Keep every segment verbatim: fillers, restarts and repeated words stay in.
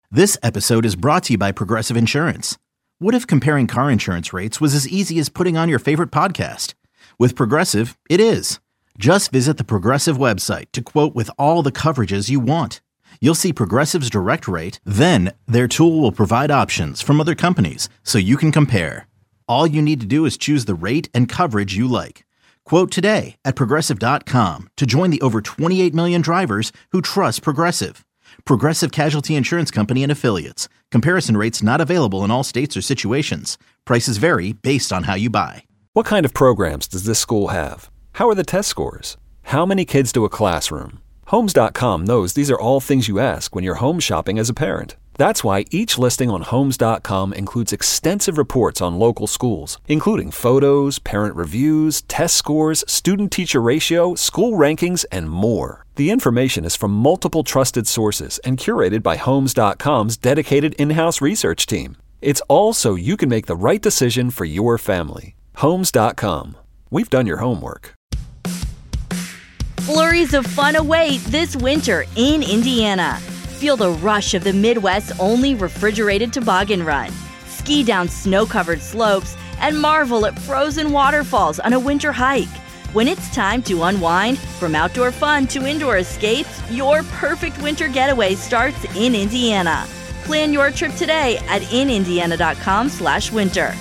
This episode is brought to you by Progressive Insurance. What if comparing car insurance rates was as easy as putting on your favorite podcast? With Progressive, it is. Just visit the Progressive website to quote with all the coverages you want. You'll see Progressive's direct rate, then their tool will provide options from other companies so you can compare. All you need to do is choose the rate and coverage you like. Quote today at progressive dot com to join the over twenty-eight million drivers who trust Progressive. Progressive Casualty Insurance Company and Affiliates. Comparison rates not available in all states or situations. Prices vary based on how you buy. What kind of programs does this school have? How are the test scores? How many kids do a classroom? Homes dot com knows these are all things you ask when you're home shopping as a parent. That's why each listing on Homes dot com includes extensive reports on local schools, including photos, parent reviews, test scores, student-teacher ratio, school rankings, and more. The information is from multiple trusted sources and curated by Homes dot com's dedicated in-house research team. It's all so you can make the right decision for your family. Homes dot com. We've done your homework. Flurries of fun await this winter in Indiana. Feel the rush of the Midwest's only refrigerated toboggan run. Ski down snow-covered slopes and marvel at frozen waterfalls on a winter hike. When it's time to unwind, from outdoor fun to indoor escapes, your perfect winter getaway starts in Indiana. Plan your trip today at in indiana dot com slash winter.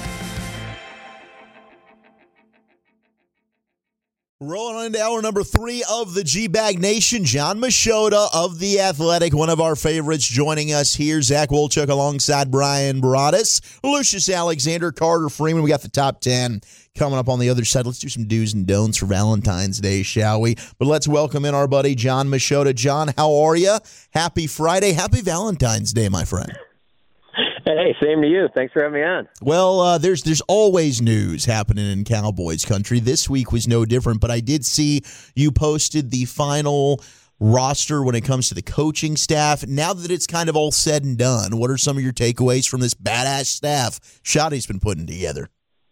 Rolling into hour number three of the G-Bag Nation. Jon Machota of The Athletic, one of our favorites, joining us here. Zach Wolchuk alongside Brian Broaddus, Lucius Alexander, Carter Freeman. We got the top ten coming up on the other side. Let's do some do's and don'ts for Valentine's Day, shall we? But let's welcome in our buddy Jon Machota. Jon, how are you? Happy Friday. Happy Valentine's Day, my friend. Hey, same to you. Thanks for having me on. Well, uh, there's there's always news happening in Cowboys country. This week was no different, but I did see you posted the final roster when it comes to the coaching staff. Now that it's kind of all said and done, what are some of your takeaways from this badass staff Shotty's been putting together?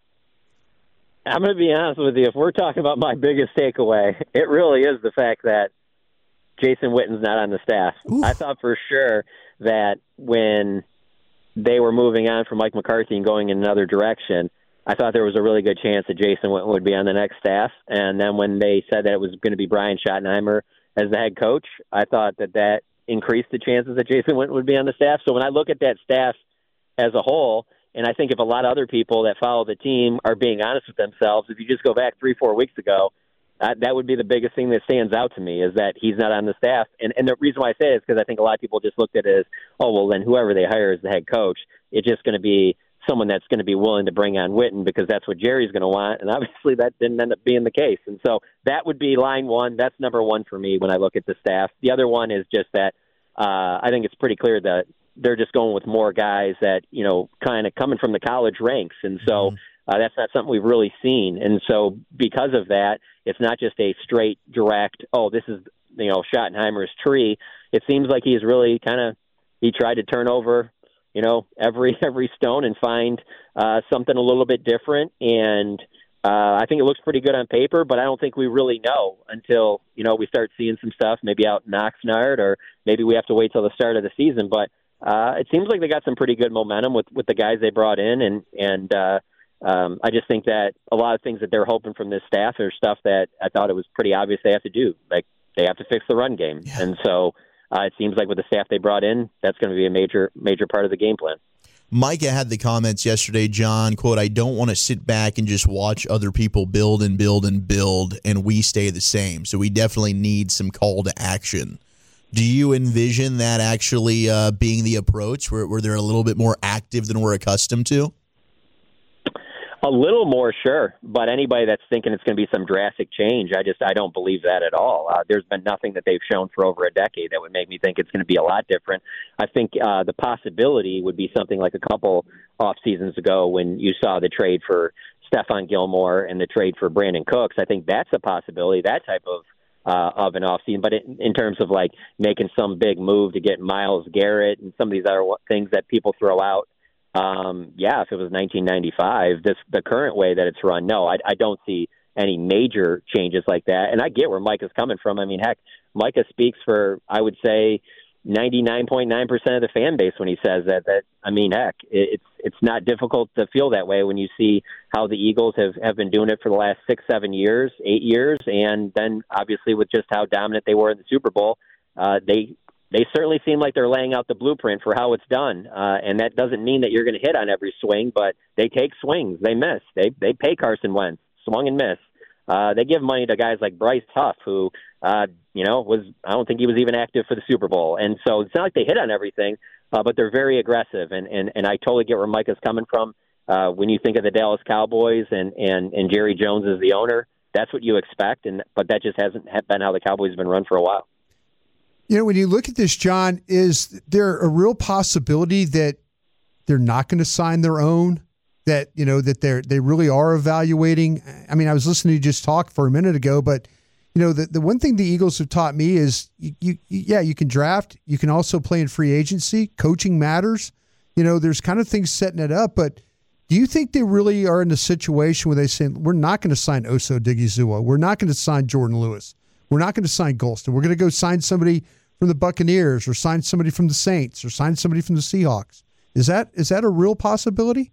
I'm going to be honest with you. If we're talking about my biggest takeaway, it really is the fact that Jason Witten's not on the staff. Oof. I thought for sure that when they were moving on from Mike McCarthy and going in another direction, I thought there was a really good chance that Jason Witten would be on the next staff. And then when they said that it was going to be Brian Schottenheimer as the head coach, I thought that that increased the chances that Jason Witten would be on the staff. So when I look at that staff as a whole, and I think if a lot of other people that follow the team are being honest with themselves, if you just go back three, four weeks ago, Uh, that would be the biggest thing that stands out to me, is that he's not on the staff. And, and the reason why I say it is because I think a lot of people just looked at it as, oh, well, then whoever they hire as the head coach, it's just going to be someone that's going to be willing to bring on Witten because that's what Jerry's going to want. And obviously that didn't end up being the case. And so that would be line one. That's number one for me when I look at the staff. The other one is just that uh, I think it's pretty clear that they're just going with more guys that, you know, kind of coming from the college ranks. And so mm-hmm. Uh, that's not something we've really seen. And so because of that, it's not just a straight, direct, oh, this is, you know, Schottenheimer's tree. It seems like he's really kind of, he tried to turn over, you know, every every stone and find uh, something a little bit different. And uh, I think it looks pretty good on paper, but I don't think we really know until, you know, we start seeing some stuff maybe out in Oxnard, or maybe we have to wait till the start of the season. But uh, it seems like they got some pretty good momentum with, with the guys they brought in. And, and, uh, Um, I just think that a lot of things that they're hoping from this staff are stuff that I thought it was pretty obvious they have to do. Like, they have to fix the run game. Yeah. And so uh, it seems like with the staff they brought in, that's going to be a major, major part of the game plan. Micah had the comments yesterday, Jon, quote, I don't want to sit back and just watch other people build and build and build and we stay the same. So we definitely need some call to action. Do you envision that actually uh, being the approach where, where they're a little bit more active than we're accustomed to? A little more, sure, but anybody that's thinking it's going to be some drastic change, I just I don't believe that at all. Uh, there's been nothing that they've shown for over a decade that would make me think it's going to be a lot different. I think uh, the possibility would be something like a couple off seasons ago when you saw the trade for Stephon Gilmore and the trade for Brandon Cooks. I think that's a possibility, that type of uh, of an offseason. But in, in terms of like making some big move to get Myles Garrett and some of these other things that people throw out, Um, yeah, if it was nineteen ninety-five, this the current way that it's run, no, I, I don't see any major changes like that. And I get where Mike is coming from. I mean, heck, Micah speaks for, I would say, ninety-nine point nine percent of the fan base when he says that. That I mean, heck, it's it's not difficult to feel that way when you see how the Eagles have, have been doing it for the last six, seven years, eight years, and then obviously with just how dominant they were in the Super Bowl, uh, they they certainly seem like they're laying out the blueprint for how it's done. Uh, and that doesn't mean that you're going to hit on every swing, but they take swings, they miss, they they pay Carson Wentz, swung and miss. Uh, they give money to guys like Bryce Huff, who, uh, you know, was I don't think he was even active for the Super Bowl. And so it's not like they hit on everything, uh, but they're very aggressive. And, and, and I totally get where Mike is coming from. Uh, when you think of the Dallas Cowboys and, and, and Jerry Jones as the owner, that's what you expect. And but that just hasn't been how the Cowboys have been run for a while. You know, when you look at this, John, is there a real possibility that they're not going to sign their own? That, you know, that they're, they really are evaluating. I mean, I was listening to you just talk for a minute ago, but, you know, the, the one thing the Eagles have taught me is, you, you, yeah, you can draft. You can also play in free agency. Coaching matters. You know, there's kind of things setting it up. But do you think they really are in a situation where they say, we're not going to sign Oso Odighizuwa. We're not going to sign Jordan Lewis. We're not going to sign Golston. We're going to go sign somebody from the Buccaneers or sign somebody from the Saints or sign somebody from the Seahawks. Is that is that a real possibility?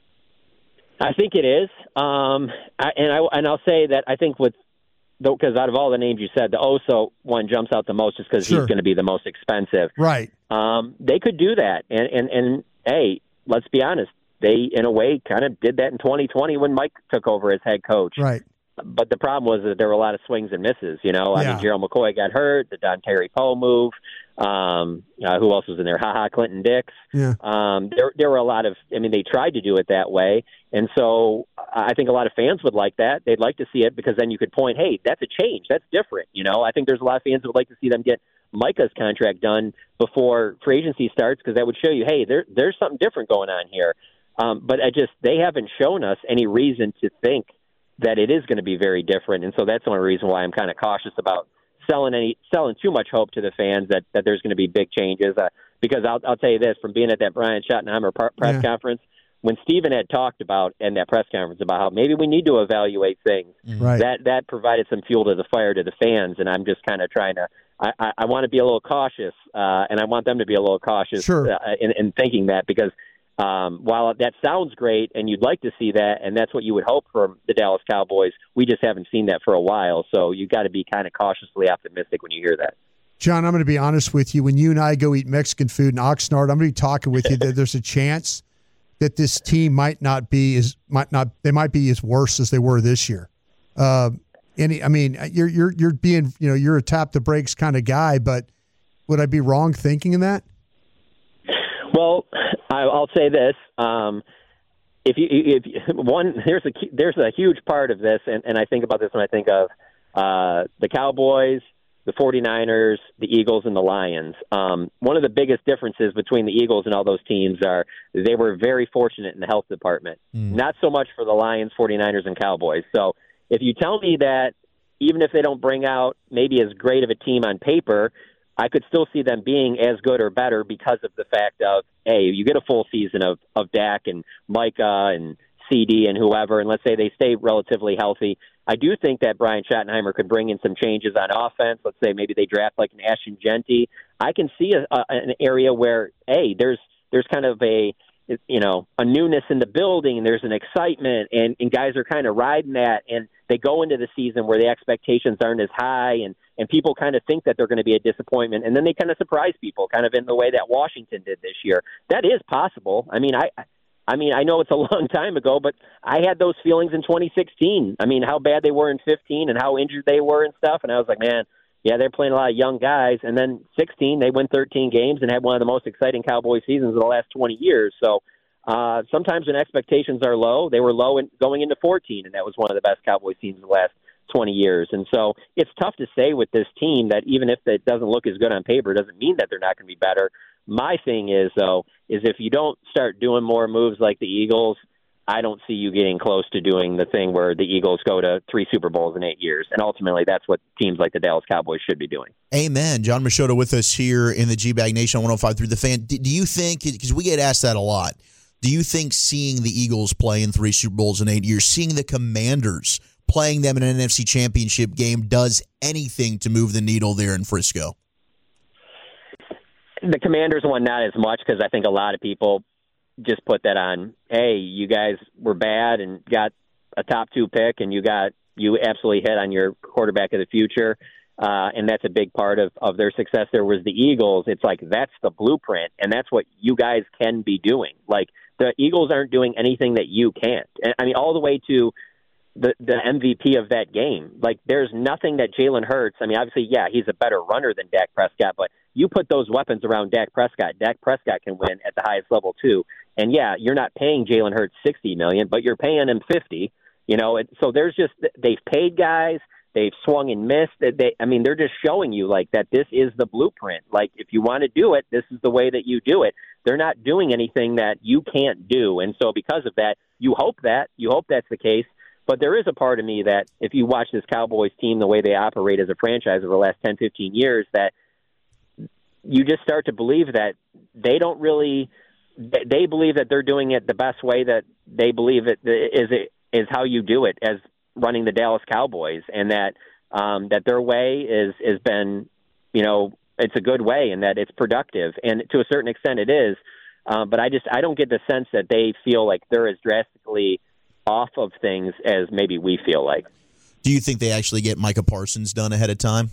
I think it is, um, I, and I and I'll say that I think with because out of all the names you said, the Oso one jumps out the most just because sure. he's going to be the most expensive. Right. Um, they could do that, and, and and hey, let's be honest, they in a way kind of did that in twenty twenty when Mike took over as head coach. Right. But the problem was that there were a lot of swings and misses. You know, I yeah. mean, Gerald McCoy got hurt, the Don Terry Poe move. Um, uh, who else was in there? Ha Ha, Clinton Dix. Yeah. Um, there, there were a lot of. I mean, they tried to do it that way, and so I think a lot of fans would like that. They'd like to see it because then you could point, hey, that's a change. That's different. You know, I think there's a lot of fans who would like to see them get Micah's contract done before free agency starts because that would show you, hey, there, there's something different going on here. Um, but I just they haven't shown us any reason to think that it is going to be very different, and so that's the only reason why I'm kind of cautious about selling any selling too much hope to the fans that, that there's going to be big changes. Uh, because I'll I'll tell you this, from being at that Brian Schottenheimer press yeah. conference, when Steven had talked about in that press conference about how maybe we need to evaluate things, right. that that provided some fuel to the fire to the fans, and I'm just kind of trying to I, I, I want to be a little cautious, uh, and I want them to be a little cautious sure. uh, in, in thinking that because. Um, while that sounds great and you'd like to see that, and that's what you would hope from the Dallas Cowboys, we just haven't seen that for a while. So you got to be kind of cautiously optimistic when you hear that. John, I'm going to be honest with you. When you and I go eat Mexican food in Oxnard, I'm going to be talking with you that there's a chance that this team might not be as might not they might be as worse as they were this year. Uh, any, I mean, you're you're you're being you know you're a tap the brakes kind of guy, but would I be wrong thinking in that? Well, I'll say this: um, if you, if one, there's a there's a huge part of this, and, and I think about this when I think of uh, the Cowboys, the 49ers, the Eagles, and the Lions. Um, one of the biggest differences between the Eagles and all those teams are they were very fortunate in the health department. Mm. Not so much for the Lions, 49ers, and Cowboys. So if you tell me that even if they don't bring out maybe as great of a team on paper, I could still see them being as good or better because of the fact of, hey, you get a full season of, of Dak and Micah and C D and whoever, and let's say they stay relatively healthy. I do think that Brian Schottenheimer could bring in some changes on offense. Let's say maybe they draft like an Ashton Genty. I can see a, a, an area where, hey, there's there's kind of a, you know, a newness in the building, and there's an excitement, and, and guys are kind of riding that, and they go into the season where the expectations aren't as high, and And people kind of think that they're going to be a disappointment, and then they kind of surprise people, kind of in the way that Washington did this year. That is possible. I mean, I, I mean, I know it's a long time ago, but I had those feelings in twenty sixteen. I mean, how bad they were in fifteen and how injured they were and stuff. And I was like, man, yeah, they're playing a lot of young guys. And then sixteen, they win thirteen games and had one of the most exciting Cowboy seasons of the last twenty years. So uh, sometimes when expectations are low, they were low in, going into fourteen, and that was one of the best Cowboy teams of the last twenty years. And so it's tough to say with this team that even if it doesn't look as good on paper, it doesn't mean that they're not going to be better. My thing is, though, is if you don't start doing more moves like the Eagles, I don't see you getting close to doing the thing where the Eagles go to three Super Bowls in eight years. And ultimately, that's what teams like the Dallas Cowboys should be doing. Amen. John Machota with us here in the G-Bag Nation on one oh five through the Fan. Do you think, because we get asked that a lot, do you think seeing the Eagles play in three Super Bowls in eight years, seeing the Commanders playing them in an N F C Championship game, does anything to move the needle there in Frisco? The Commanders one, not as much, because I think a lot of people just put that on, hey, you guys were bad and got a top two pick, and you got you absolutely hit on your quarterback of the future, uh, and that's a big part of, of their success. There was the Eagles. It's like that's the blueprint, and that's what you guys can be doing. Like, the Eagles aren't doing anything that you can't. And, I mean, all the way to the, the M V P of that game. Like, there's nothing that Jalen Hurts, I mean, obviously, yeah, he's a better runner than Dak Prescott, but you put those weapons around Dak Prescott, Dak Prescott can win at the highest level too. And yeah, you're not paying Jalen Hurts sixty million dollars, but you're paying him fifty. You know, it, so there's just they've paid guys, they've swung and missed. They, I mean, they're just showing you like that. This is the blueprint. Like, if you want to do it, this is the way that you do it. They're not doing anything that you can't do, and so because of that, you hope that you hope that's the case. But there is a part of me that if you watch this Cowboys team, the way they operate as a franchise over the last ten, fifteen years, that you just start to believe that they don't really, they believe that they're doing it the best way that they believe it is, it is how you do it as running the Dallas Cowboys, and that, um, that their way is, has been, you know, it's a good way and that it's productive. And to a certain extent it is. Um, but I just, I don't get the sense that they feel like they're as drastically off of things as maybe we feel like. Do you think they actually get Micah Parsons done ahead of time?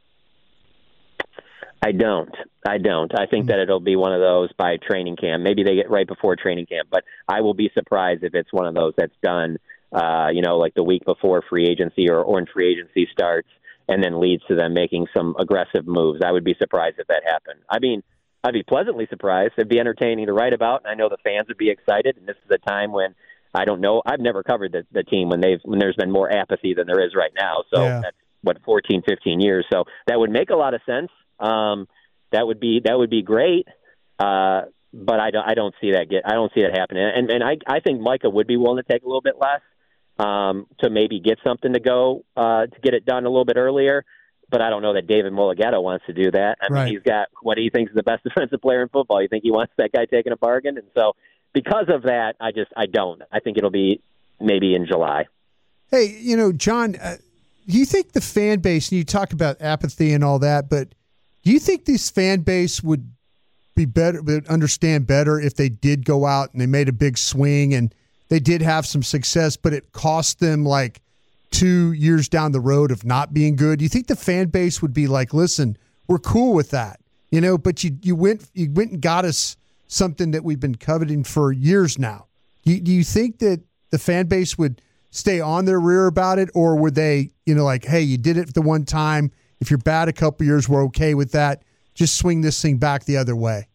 I don't. I don't. I think that it'll be one of those by training camp. Maybe they get right before training camp, but I will be surprised if it's one of those that's done, uh, you know, like the week before free agency or, or when free agency starts and then leads to them making some aggressive moves. I would be surprised if that happened. I mean, I'd be pleasantly surprised. It'd be entertaining to write about, and I know the fans would be excited, and this is a time when I don't know. I've never covered the, the team when they've when there's been more apathy than there is right now. So yeah. That's, what, fourteen, fifteen years. So that would make a lot of sense. Um, that would be that would be great, uh, but I don't I don't see that get I don't see that happening. And and I I think Micah would be willing to take a little bit less um, to maybe get something to go uh, to get it done a little bit earlier. But I don't know that David Mullighetto wants to do that. I mean, right. He's got what he thinks is the best defensive player in football. You think he wants that guy taking a bargain? And so because of that, I just I don't. I think it'll be maybe in July. Hey, you know, John, uh, do you think the fan base? And you talk about apathy and all that, but do you think this fan base would be better, would understand better if they did go out and they made a big swing and they did have some success, but it cost them like two years down the road of not being good? Do you think the fan base would be like, listen, we're cool with that, you know, but you you went you went and got us something that we've been coveting for years now? Do you, do you think that the fan base would stay on their rear about it, or would they, you know, like, hey, you did it the one time. If you're bad a couple years, we're okay with that. Just swing this thing back the other way.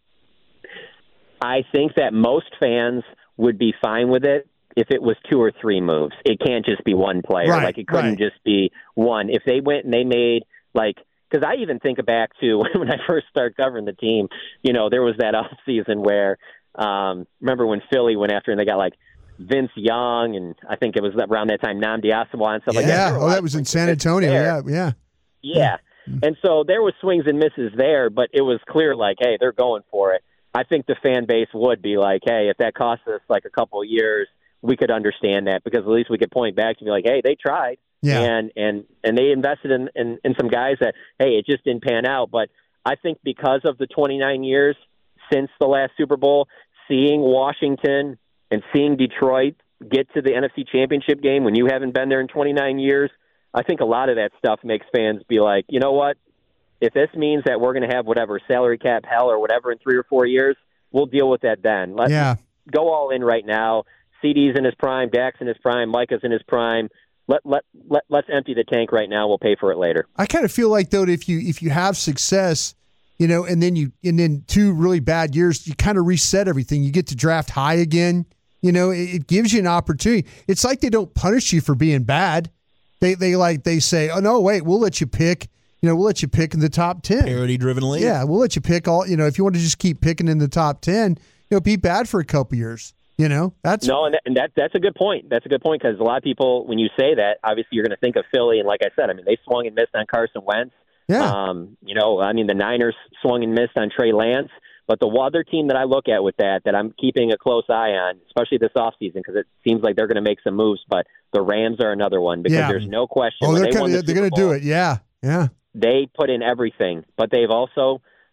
I think that most fans would be fine with it if it was two or three moves. It can't just be one player. Right, like, it couldn't right. just be one. If they went and they made, like, because I even think back to when I first started covering the team, you know, there was that off season where, um, remember when Philly went after and they got, like, Vince Young, and I think it was around that time, Nnamdi Asomugha and stuff yeah. like that. Yeah, oh, that was in San Antonio. Yeah, yeah. Yeah. And so there was swings and misses there, but it was clear, like, hey, they're going for it. I think the fan base would be like, hey, if that costs us like a couple of years, we could understand that, because at least we could point back to be like, hey, they tried. Yeah. And, and, and they invested in, in, in some guys that, hey, it just didn't pan out. But I think because of the twenty-nine years since the last Super Bowl, seeing Washington and seeing Detroit get to the N F C Championship game when you haven't been there in twenty-nine years, I think a lot of that stuff makes fans be like, you know what? If this means that we're going to have whatever salary cap hell or whatever in three or four years, we'll deal with that then. Let's yeah. go all in right now. C D's in his prime, Dak's in his prime, Micah's in his prime. Let let let let's empty the tank right now. We'll pay for it later. I kind of feel like, though, that if you if you have success, you know, and then you and then two really bad years, you kind of reset everything. You get to draft high again. You know, it, it gives you an opportunity. It's like they don't punish you for being bad. They they like they say, oh no, wait, we'll let you pick. You know, we'll let you pick in the top ten. Parity-driven league. Yeah, we'll let you pick all. You know, if you want to just keep picking in the top ten, you know, be bad for a couple years. You know, that's no, and, that, and that that's a good point. That's a good point, because a lot of people, when you say that, obviously you're going to think of Philly, and like I said, I mean, they swung and missed on Carson Wentz. Yeah. Um, you know, I mean, the Niners swung and missed on Trey Lance. But the other team that I look at with that, that I'm keeping a close eye on, especially this offseason, because it seems like they're going to make some moves, but the Rams are another one, because yeah. there's no question. Oh, when they're they won the they're going to do it. Yeah, yeah. They put in everything, but they've also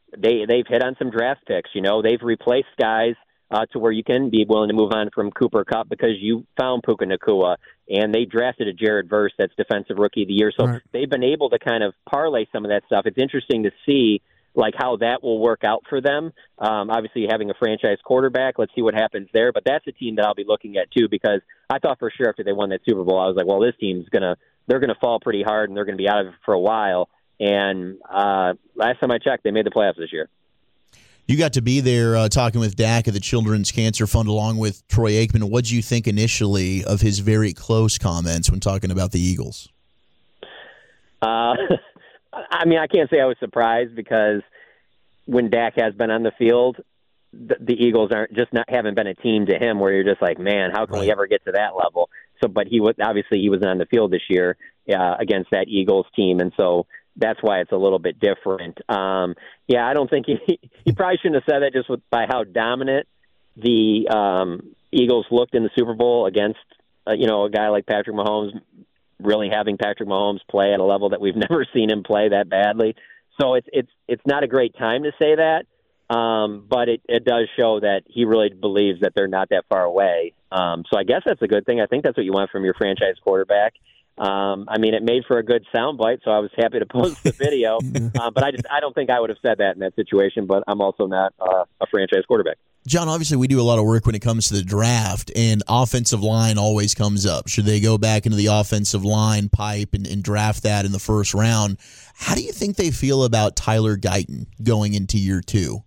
they they've hit on some draft picks. You know, they've replaced guys uh, to where you can be willing to move on from Cooper Kupp because you found Puka Nacua, and they drafted a Jared Verse that's Defensive Rookie of the Year. So right. they've been able to kind of parlay some of that stuff. It's interesting to see like how that will work out for them. Um, obviously, having a franchise quarterback, let's see what happens there. But that's a team that I'll be looking at too, because I thought for sure after they won that Super Bowl, I was like, well, this team's gonna they're gonna fall pretty hard and they're gonna be out of it for a while. And uh, last time I checked, they made the playoffs this year. You got to be there uh, talking with Dak at the Children's Cancer Fund along with Troy Aikman. What did you think initially of his very close comments when talking about the Eagles? Uh, I mean, I can't say I was surprised because when Dak has been on the field, the, the Eagles aren't just not haven't been a team to him where you're just like, man, how can right. we ever get to that level? So, but he was obviously he wasn't on the field this year uh, against that Eagles team, and so that's why it's a little bit different. Um, yeah, I don't think he he probably shouldn't have said that just with, by how dominant the um, Eagles looked in the Super Bowl against uh, you know a guy like Patrick Mahomes. Really having Patrick Mahomes play at a level that we've never seen him play that badly. So it's it's it's not a great time to say that, um, but it, it does show that he really believes that they're not that far away. Um, so I guess that's a good thing. I think that's what you want from your franchise quarterback. Um, I mean, it made for a good soundbite, so I was happy to post the video. uh, but I just I don't think I would have said that in that situation. But I'm also not uh, a franchise quarterback. John, obviously we do a lot of work when it comes to the draft, and offensive line always comes up. Should they go back into the offensive line pipe and, and draft that in the first round? How do you think they feel about Tyler Guyton going into year two?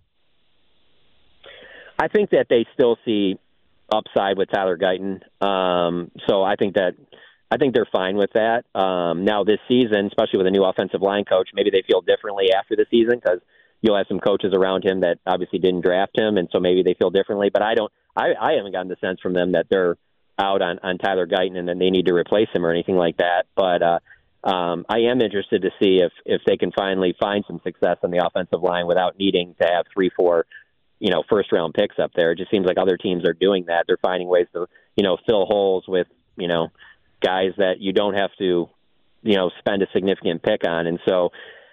I think that they still see upside with Tyler Guyton. Um, so I think that I think they're fine with that. Um, now this season, especially with a new offensive line coach, maybe they feel differently after the season because you'll have some coaches around him that obviously didn't draft him, and so maybe they feel differently. But I don't. I, I haven't gotten the sense from them that they're out on, on Tyler Guyton and then they need to replace him or anything like that. But uh, um, I am interested to see if if they can finally find some success on the offensive line without needing to have three, four, you know, first round picks up there. It just seems like other teams are doing that. They're finding ways to, you know, fill holes with, you know, guys that you don't have to, you know, spend a significant pick on, and so.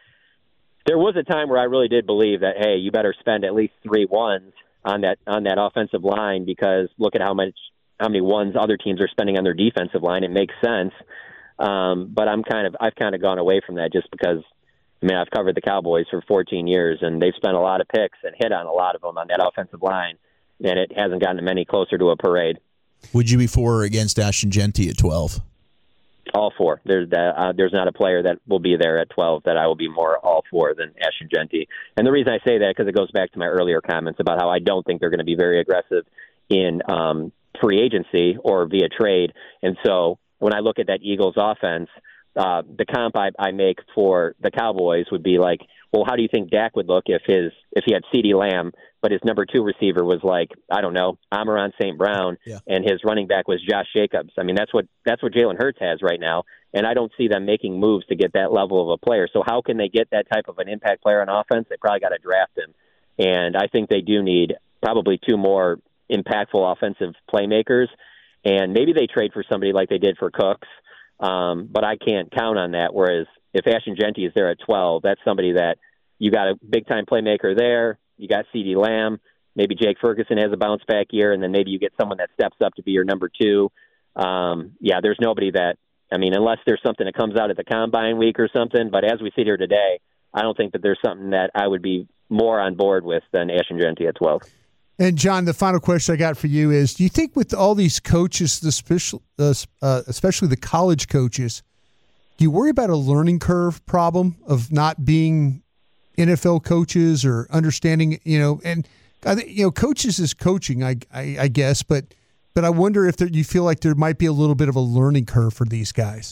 There was a time where I really did believe that, hey, you better spend at least three ones on that on that offensive line because look at how much how many ones other teams are spending on their defensive line. It makes sense, um, but I'm kind of I've kind of gone away from that just because I mean I've covered the Cowboys for fourteen years and they've spent a lot of picks and hit on a lot of them on that offensive line, and it hasn't gotten them any closer to a parade. Would you be for or against Ashton Jeanty at twelve? All for. There's that. Uh, there's not a player that will be there at twelve that I will be more all for than Ashton Jeanty. And the reason I say that because it goes back to my earlier comments about how I don't think they're going to be very aggressive in um, free agency or via trade. And so when I look at that Eagles offense, uh, the comp I, I make for the Cowboys would be like, well, how do you think Dak would look if his if he had CeeDee Lamb, but his number two receiver was like, I don't know, Amon-Ra Saint Brown, yeah. and his running back was Josh Jacobs. I mean, that's what that's what Jalen Hurts has right now, and I don't see them making moves to get that level of a player. So how can they get that type of an impact player on offense? They probably got to draft him, and I think they do need probably two more impactful offensive playmakers, and maybe they trade for somebody like they did for Cooks, um, but I can't count on that, whereas if Ashton Jeanty is there at twelve, that's somebody that you got a big-time playmaker there. You got CeeDee Lamb. Maybe Jake Ferguson has a bounce-back year, and then maybe you get someone that steps up to be your number two. Um, yeah, there's nobody that – I mean, unless there's something that comes out at the Combine week or something, but as we sit here today, I don't think that there's something that I would be more on board with than Ashton Jeanty at twelve. And, John, the final question I got for you is, do you think with all these coaches, the special, uh, uh, especially the college coaches, do you worry about a learning curve problem of not being N F L coaches or understanding, you know, and I think, you know, coaches is coaching, I, I, I guess, but but I wonder if there, you feel like there might be a little bit of a learning curve for these guys.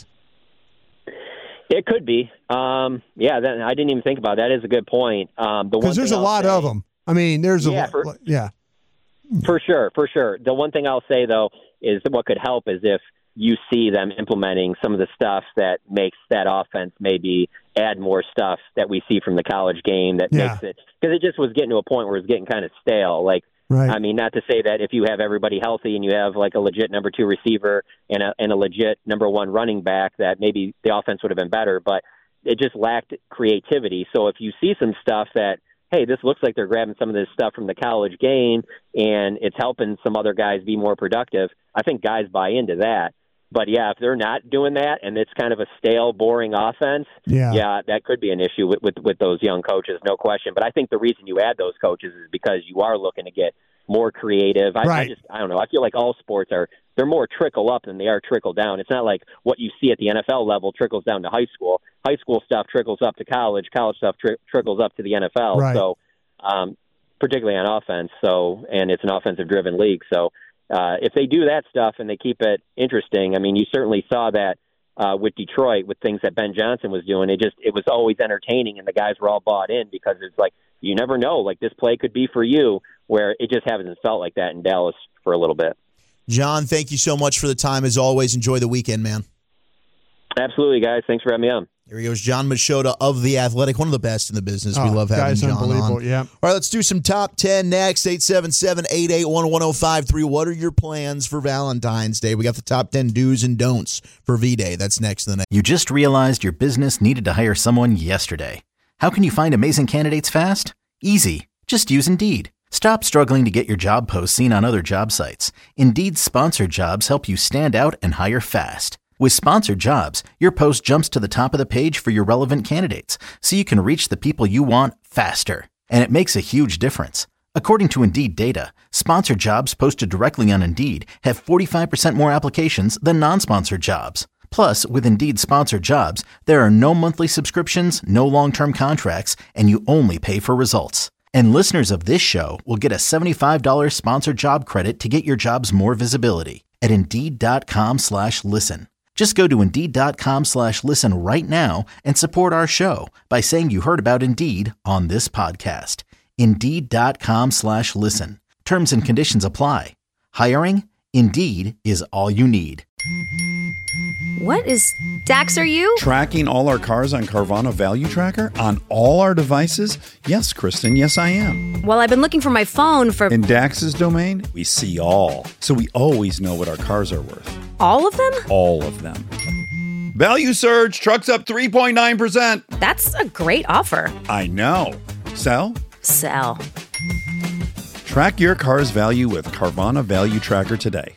It could be. Um, yeah, that, I didn't even think about that. That is a good point. Um, the Because there's a lot say, of them. I mean, there's yeah, a for, yeah. For sure, for sure. The one thing I'll say, though, is that what could help is if you see them implementing some of the stuff that makes that offense maybe add more stuff that we see from the college game that yeah. makes it – because it just was getting to a point where it's getting kind of stale. Like, right. I mean, not to say that if you have everybody healthy and you have like a legit number two receiver and a, and a legit number one running back that maybe the offense would have been better, but it just lacked creativity. So if you see some stuff that hey, this looks like they're grabbing some of this stuff from the college game and it's helping some other guys be more productive, I think guys buy into that. But, yeah, if they're not doing that and it's kind of a stale, boring offense, yeah, yeah that could be an issue with, with, with those young coaches, no question. But I think the reason you add those coaches is because you are looking to get more creative. I, right. I just, I don't know. I feel like all sports are, they're more trickle up than they are trickle down. It's not like what you see at the N F L level trickles down to high school. High school stuff trickles up to college. College stuff tri- trickles up to the N F L. Right. So, um, particularly on offense. So, and it's an offensive-driven league. So, uh, if they do that stuff and they keep it interesting, I mean, you certainly saw that uh, with Detroit with things that Ben Johnson was doing. It just, it was always entertaining, and the guys were all bought in because it's like you never know. Like this play could be for you, where it just hasn't felt like that in Dallas for a little bit. John, thank you so much for the time. As always, enjoy the weekend, man. Absolutely, guys. Thanks for having me on. Here he goes, Jon Machota of The Athletic, one of the best in the business. Oh, we love having John unbelievable. on. Yeah. All right, let's do some top ten next. eight seven seven, eight eight one, one oh five three. What are your plans for Valentine's Day? We got the top ten do's and don'ts for V-Day. That's next. The next. You just realized your business needed to hire someone yesterday. How can you find amazing candidates fast? Easy. Just use Indeed. Stop struggling to get your job posts seen on other job sites. Indeed's sponsored jobs help you stand out and hire fast. With sponsored jobs, your post jumps to the top of the page for your relevant candidates, so you can reach the people you want faster. And it makes a huge difference. According to Indeed data, sponsored jobs posted directly on Indeed have forty-five percent more applications than non-sponsored jobs. Plus, with Indeed sponsored jobs, there are no monthly subscriptions, no long-term contracts, and you only pay for results. And listeners of this show will get a seventy-five dollars sponsored job credit to get your jobs more visibility at Indeed.com slash listen. Just go to Indeed.com slash listen right now and support our show by saying you heard about Indeed on this podcast. Indeed.com slash listen. Terms and conditions apply. Hiring? Indeed is all you need. What is Dax, are you? Tracking all our cars on Carvana Value Tracker on all our devices? Yes, Kristen, yes I am. Well, I've been looking for my phone for... In Dax's domain, we see all. So we always know what our cars are worth. All of them? All of them. Value surge, trucks up three point nine percent. That's a great offer. I know. Sell? Sell. Track your car's value with Carvana Value Tracker today.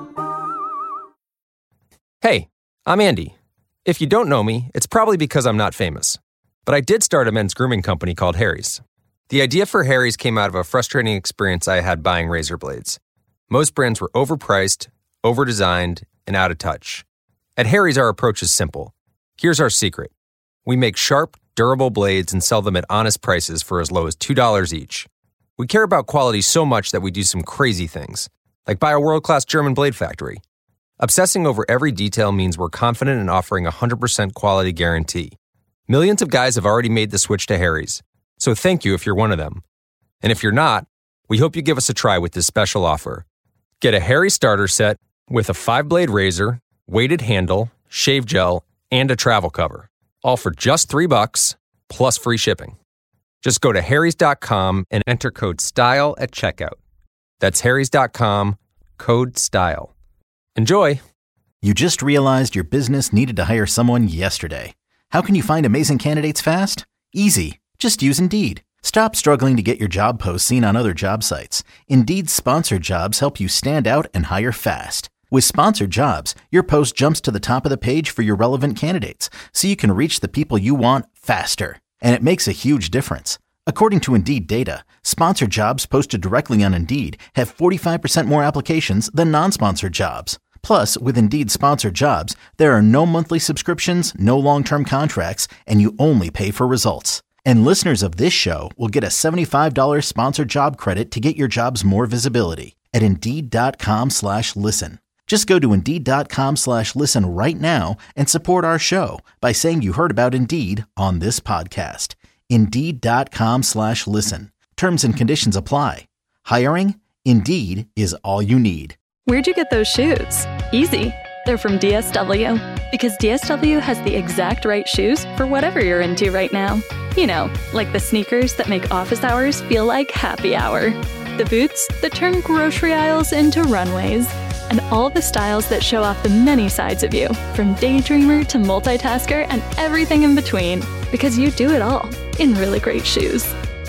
Hey, I'm Andy. If you don't know me, it's probably because I'm not famous. But I did start a men's grooming company called Harry's. The idea for Harry's came out of a frustrating experience I had buying razor blades. Most brands were overpriced, overdesigned, and out of touch. At Harry's, our approach is simple. Here's our secret. We make sharp, durable blades and sell them at honest prices for as low as two dollars each. We care about quality so much that we do some crazy things, like buy a world-class German blade factory. Obsessing over every detail means we're confident in offering a one hundred percent quality guarantee. Millions of guys have already made the switch to Harry's, so thank you if you're one of them. And if you're not, we hope you give us a try with this special offer. Get a Harry's starter set with a five-blade razor, weighted handle, shave gel, and a travel cover, all for just three bucks plus free shipping. Just go to harrys dot com and enter code STYLE at checkout. That's harrys dot com, code STYLE. Enjoy! You just realized your business needed to hire someone yesterday. How can you find amazing candidates fast? Easy. Just use Indeed. Stop struggling to get your job posts seen on other job sites. Indeed's sponsored jobs help you stand out and hire fast. With sponsored jobs, your post jumps to the top of the page for your relevant candidates, so you can reach the people you want faster. And it makes a huge difference. According to Indeed data, sponsored jobs posted directly on Indeed have forty-five percent more applications than non-sponsored jobs. Plus, with Indeed sponsored jobs, there are no monthly subscriptions, no long-term contracts, and you only pay for results. And listeners of this show will get a seventy-five dollars sponsored job credit to get your jobs more visibility at Indeed.com slash listen. Just go to Indeed.com slash listen right now and support our show by saying you heard about Indeed on this podcast. Indeed.com slash listen. Terms and conditions apply. Hiring? Indeed is all you need. Where'd you get those shoes? Easy. They're from D S W. Because D S W has the exact right shoes for whatever you're into right now. You know, like the sneakers that make office hours feel like happy hour. The boots that turn grocery aisles into runways. And all the styles that show off the many sides of you, from daydreamer to multitasker and everything in between. Because you do it all in really great shoes.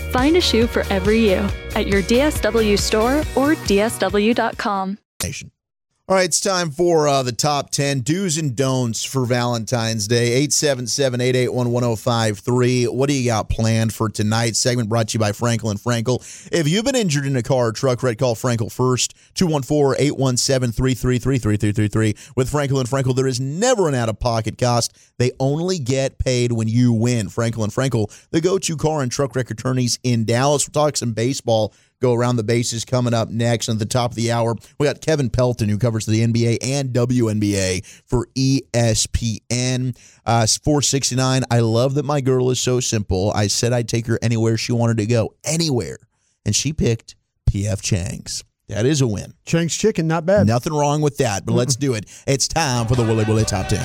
Find a shoe for every you at your D S W store or D S W dot com. All right, it's time for uh, the top ten do's and don'ts for Valentine's Day. eight seven seven, eight eight one, one oh five three. What do you got planned for tonight's segment brought to you by Frankel and Frankel? If you've been injured in a car or truck wreck, call Frankel first. two one four, eight one seven, three three three, three three three three. With Frankel and Frankel, there is never an out-of-pocket cost. They only get paid when you win. Frankel and Frankel, the go-to car and truck wreck attorneys in Dallas. We'll talk some baseball. Go around the bases coming up next. And at the top of the hour, we got Kevin Pelton, who covers the N B A and W N B A for E S P N. Uh, four sixty-nine, I love that my girl is so simple. I said I'd take her anywhere she wanted to go, anywhere. And she picked P F Chang's. That is a win. Chang's Chicken, not bad. Nothing wrong with that, but let's do it. It's time for the Wooly Bully Top ten.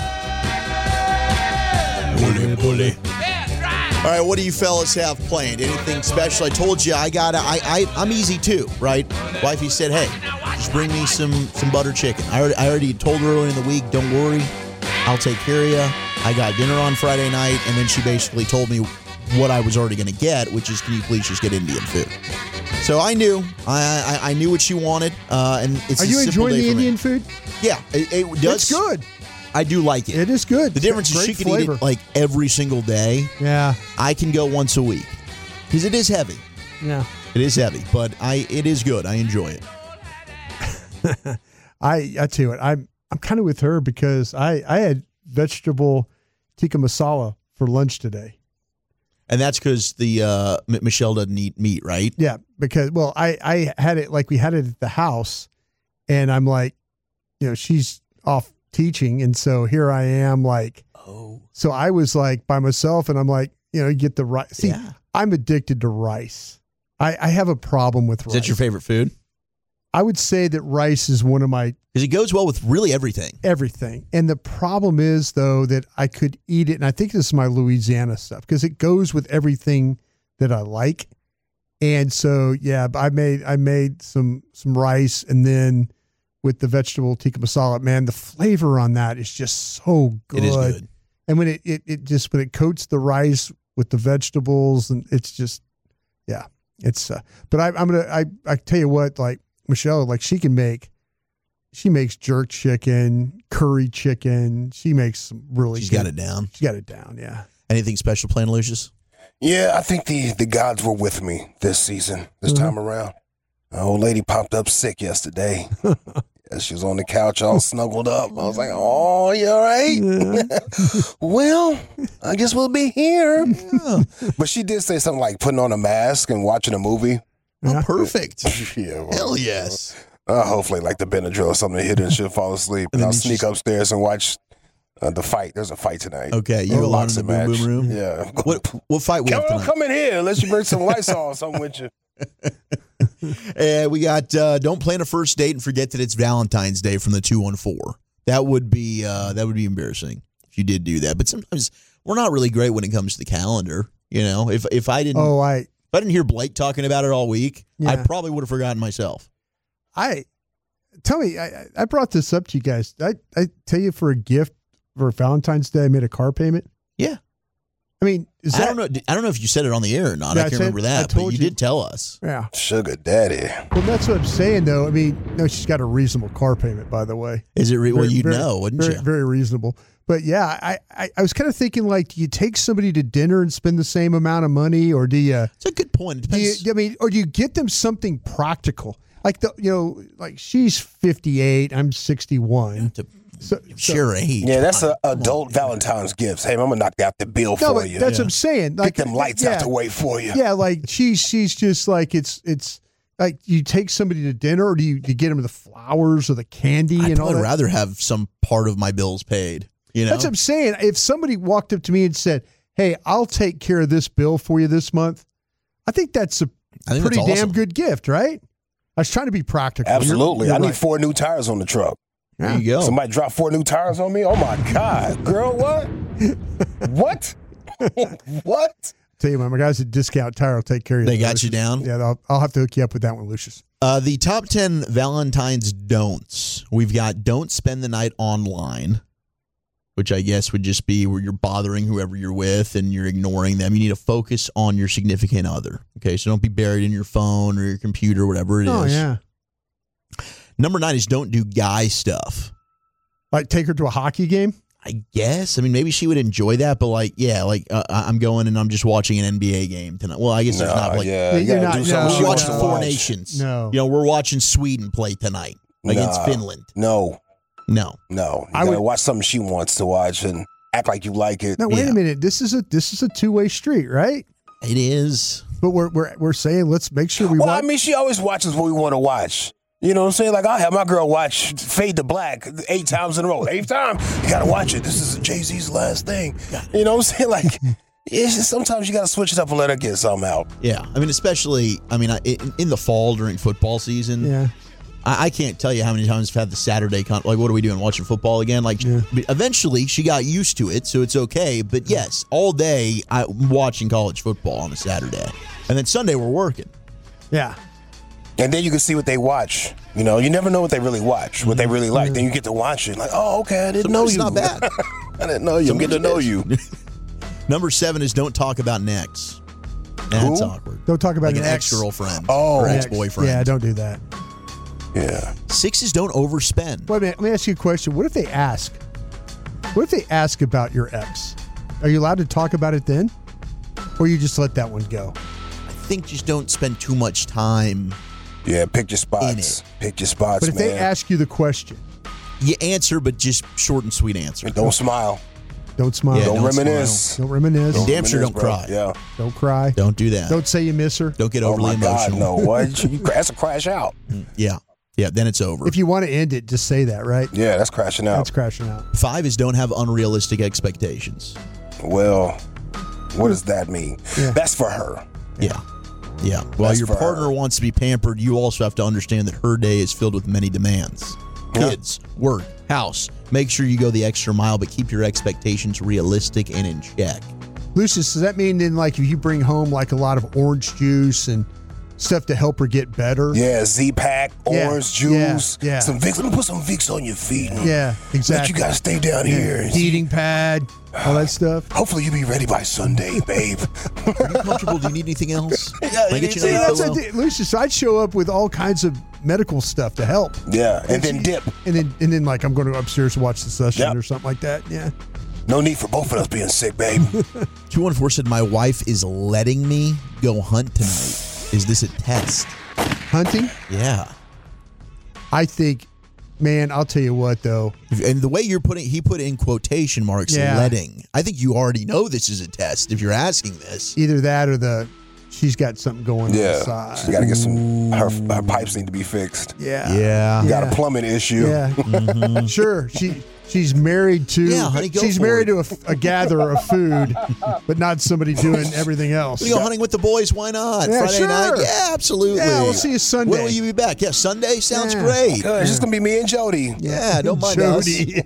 Wooly Bully. All right, what do you fellas have planned? Anything special? I told you I got I I I'm easy too, right? Wifey said, "Hey, just bring me some some butter chicken." I already, I already told her earlier in the week, "Don't worry, I'll take care of you." I got dinner on Friday night, and then she basically told me what I was already going to get, which is, "Can you please just get Indian food?" So I knew I I, I knew what she wanted, uh, and it's. Are a you simple enjoying day the for Indian me. food? Yeah, it, it does. It's good. I do like it. It is good. The difference is she can flavor. eat it like every single day. Yeah. I can go once a week because it is heavy. Yeah. It is heavy, but I it is good. I enjoy it. I I tell you what, I'm I'm kind of with her because I I had vegetable tikka masala for lunch today. And that's because the uh, M- Michelle doesn't eat meat, right? Yeah, because well, I I had it like we had it at the house, and I'm like, you know, she's off teaching, and so here I am, like, oh, so I was like by myself, and I'm like, you know, you get the rice. See, yeah. I'm addicted to rice. I, I have a problem with rice. Is that your favorite food? I would say that rice is one of my because it goes well with really everything. Everything, and the problem is though that I could eat it, and I think this is my Louisiana stuff because it goes with everything that I like, and so yeah, I made I made some some rice, and then. With the vegetable tikka masala, man, the flavor on that is just so good. It is good. And when it, it, it just, when it coats the rice with the vegetables and it's just, yeah, it's, uh, but I, I'm going to, I, I tell you what, like Michelle, like she can make, she makes jerk chicken, curry chicken. She makes some really She's good, got it down. She's got it down. Yeah. Anything special planned, Lucius? Yeah, I think the, the gods were with me this season, this mm-hmm. time around. An old lady popped up sick yesterday. She was on the couch all snuggled up. I was like, oh, you all right? Yeah. Well, I guess we'll be here. Yeah. But she did say something like putting on a mask and watching a movie. Oh, perfect. Yeah, well, hell yes. Uh, hopefully like the Benadryl or something to hit her and she'll fall asleep. And, and I'll sneak just... upstairs and watch uh, the fight. There's a fight tonight. Okay, you go along to the boom boom room? Yeah. What, what fight we come, have tonight? Come in here unless you bring some Lysol or something with you. And we got uh, don't plan a first date and forget that it's Valentine's Day from the two one four. That would be uh, that would be embarrassing if you did do that. But sometimes we're not really great when it comes to the calendar. You know, if if I didn't, oh, I if I didn't hear Blake talking about it all week, yeah. I probably would have forgotten myself. I tell me, I, I brought this up to you guys. I I tell you for a gift for Valentine's Day, I made a car payment. Yeah. I mean, is that, I don't know. I don't know if you said it on the air or not. Yeah, I can't I said, remember that, but you, you did tell us. Yeah, sugar daddy. Well, that's what I'm saying, though. I mean, no, she's got a reasonable car payment, by the way. Is it? Re- very, well, you very, know, wouldn't very, you? Very reasonable. But yeah, I, I, I was kind of thinking, like, do you take somebody to dinner and spend the same amount of money, or do you? It's a good point. It depends. Do you, I mean, or do you get them something practical? Like the, you know, like she's fifty-eight, I'm sixty-one. To so, share so, age. Yeah, that's an adult Valentine's gifts. Hey, I'm gonna knock out the bill no, for you. That's yeah. what I'm saying. Like, get them lights yeah, out the way for you. Yeah, like she's she's just like it's it's like you take somebody to dinner, or do you, do you get them the flowers or the candy? I'd and all probably that? rather have some part of my bills paid. You know, that's what I'm saying. If somebody walked up to me and said, "Hey, I'll take care of this bill for you this month," I think that's a think pretty that's damn awesome. good gift, right? I was trying to be practical. Absolutely. You're, you're I right. need four new tires on the truck. Yeah. There you go. Somebody dropped four new tires on me? Oh, my God. Girl, what? What? What? Tell you, my guys at Discount Tire will take care of you. They got Lucius. you down? Yeah, I'll, I'll have to hook you up with that one, Lucius. Uh, the top ten Valentine's don'ts. We've got don't spend the night online. which I guess would just be where you're bothering whoever you're with and you're ignoring them. You need to focus on your significant other. Okay, so don't be buried in your phone or your computer, whatever it Oh, is. yeah. Number nine is don't do guy stuff. Like take her to a hockey game? I guess. I mean, maybe she would enjoy that, but like, yeah, like uh, I'm going and I'm just watching an N B A game tonight. Well, I guess there's Nah, not like yeah, you You're gotta not- do no, something we're she no, wants watching to Four watch. Nations. No. You know, we're watching Sweden play tonight against Nah. Finland. No, No. no. You I gotta would- watch something she wants to watch and act like you like it. No, wait Yeah. a minute. This is a this is a two way street, right? It is. But we're we're we're saying let's make sure we Well, watch. I mean, she always watches what we want to watch. You know what I'm saying? Like, I have my girl watch Fade to Black eight times in a row. Eighth time, you got to watch it. This is Jay-Z's last thing. You know what I'm saying? Like, it's just sometimes you got to switch it up and let her get something out. Yeah. I mean, especially, I mean, I- in, in the fall during football season, yeah. I, I can't tell you how many times I've had the Saturday, con- like, what are we doing, watching football again? Like, Yeah. eventually she got used to it, so it's okay. But yes, all day I'm watching college football on a Saturday. And then Sunday we're working. Yeah. And then you can see what they watch. You know, you never know what they really watch, what they really like. Then you get to watch it. Like, oh, okay, I didn't Sometimes know it's you. not bad. I didn't know you. I'm getting to know you. Number seven is don't talk about next. That's Who? awkward. Don't talk about Like an an ex. ex-girlfriend Oh. or Ex. ex-boyfriend. Yeah, don't do that. Yeah. Six is don't overspend. Wait a minute. Let me ask you a question. What if they ask? What if they ask about your ex? Are you allowed to talk about it then? Or you just let that one go? I think just don't spend too much time. Yeah, pick your In spots. it. Pick your spots, But if man. they ask you the question, You answer, but just short and sweet answer. Don't smile. don't smile. Yeah, don't, don't reminisce. Don't reminisce. Don't Damn sure reminisce, don't bro. cry. Yeah. Don't cry. Don't do that. Don't say you miss her. Don't get Oh, overly my God, emotional. no. What? You, that's a crash out. Yeah. Yeah, then it's over. If you want to end it, just say that, right? Yeah, that's crashing out. That's crashing out. Five is don't have unrealistic expectations. Well, what does that mean? Yeah. That's for her. Yeah. Yeah. While That's your for partner her. wants to be pampered, you also have to understand that her day is filled with many demands. Yeah. Kids, work, house. Make sure you go the extra mile, but keep your expectations realistic and in check. Lucius, does that mean then, like, if you bring home like a lot of orange juice and stuff to help her get better? Yeah, Z-Pack, Yeah, orange yeah, juice, yeah. some Vicks. Let me put some Vicks on your feet. And Yeah, exactly. Let you guys stay down Yeah. here. Heating pad, all that stuff. Hopefully you'll be ready by Sunday, babe. Are you comfortable? Do you need anything else? Yeah, Can I you get need you See, another that's pillow? a, Lucius, I'd show up with all kinds of medical stuff to help. Yeah, and then dip. And then, and then, like, I'm going to go upstairs and watch the session Yep. or something like that. Yeah. No need for both of us being sick, babe. two one four said, my wife is letting me go hunt tonight. Is this a test? Hunting, Yeah. I think, man, I'll tell you what, though. And the way you're putting, he put in quotation marks, Yeah. letting. I think you already know this is a test if you're asking this. Either that or the she's got something going on the Yeah, side. she got to get some. Her, her pipes need to be fixed. Yeah. Yeah. You got Yeah. a plumbing issue. Yeah. Sure. She she's married to Yeah, honey, go she's for married it. to a, a gatherer of food, but not somebody doing everything else. We go hunting with the boys. Why not? Yeah, Friday sure. night? Yeah, absolutely. Yeah, we'll see you Sunday. When will you be back? Yeah, Sunday sounds Yeah. great. Good. It's just gonna be me and Jody. Yeah, don't mind Jody.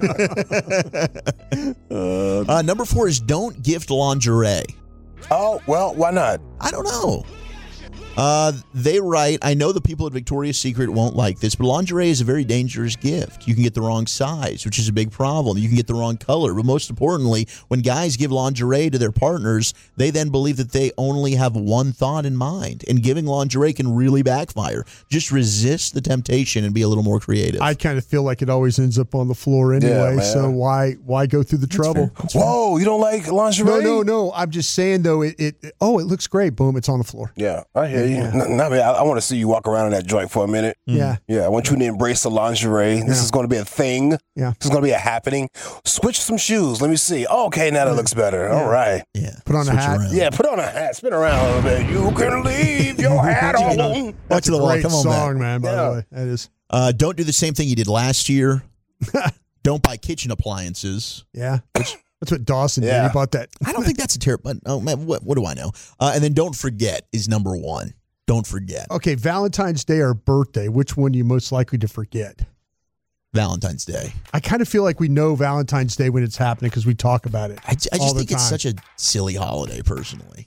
us. Uh, number four is don't gift lingerie. Oh well, why not? I don't know. Uh, they write, I know the people at Victoria's Secret won't like this, but lingerie is a very dangerous gift. You can get the wrong size, which is a big problem. You can get the wrong color. But most importantly, when guys give lingerie to their partners, they then believe that they only have one thought in mind. And giving lingerie can really backfire. Just resist the temptation and be a little more creative. I kind of feel like it always ends up on the floor anyway. man. So why why go through the trouble? Whoa, you don't like lingerie? No, no, no. I'm just saying though. It, it oh, it looks great. Boom, it's on the floor. Yeah, I hear you. N- n- I, mean, I, I want to see you walk around in that joint for a minute. Yeah. Yeah, I want you to embrace the lingerie. This Yeah. is going to be a thing. Yeah. This is going to be a happening. Switch some shoes. Let me see. Oh, okay, now that looks better. All right. yeah. Put on a Switch hat. around. Yeah, put on a hat. Spin around a little bit. You can leave your hat on. Back That's to a the wall. great Come on song, back. man. By Yeah. the way, that is. Uh, don't do the same thing you did last year. Don't buy kitchen appliances. Yeah. That's what Dawson did. Yeah. He bought that. I don't think that's a terrible. Oh man, what, what do I know? Uh, and then don't forget is number one. Don't forget Okay, Valentine's Day or birthday. Which one are you most likely to forget? Valentine's Day. I kind of feel like we know Valentine's Day when it's happening because we talk about it. I, j- I all just the think it's time. such a silly holiday. Personally,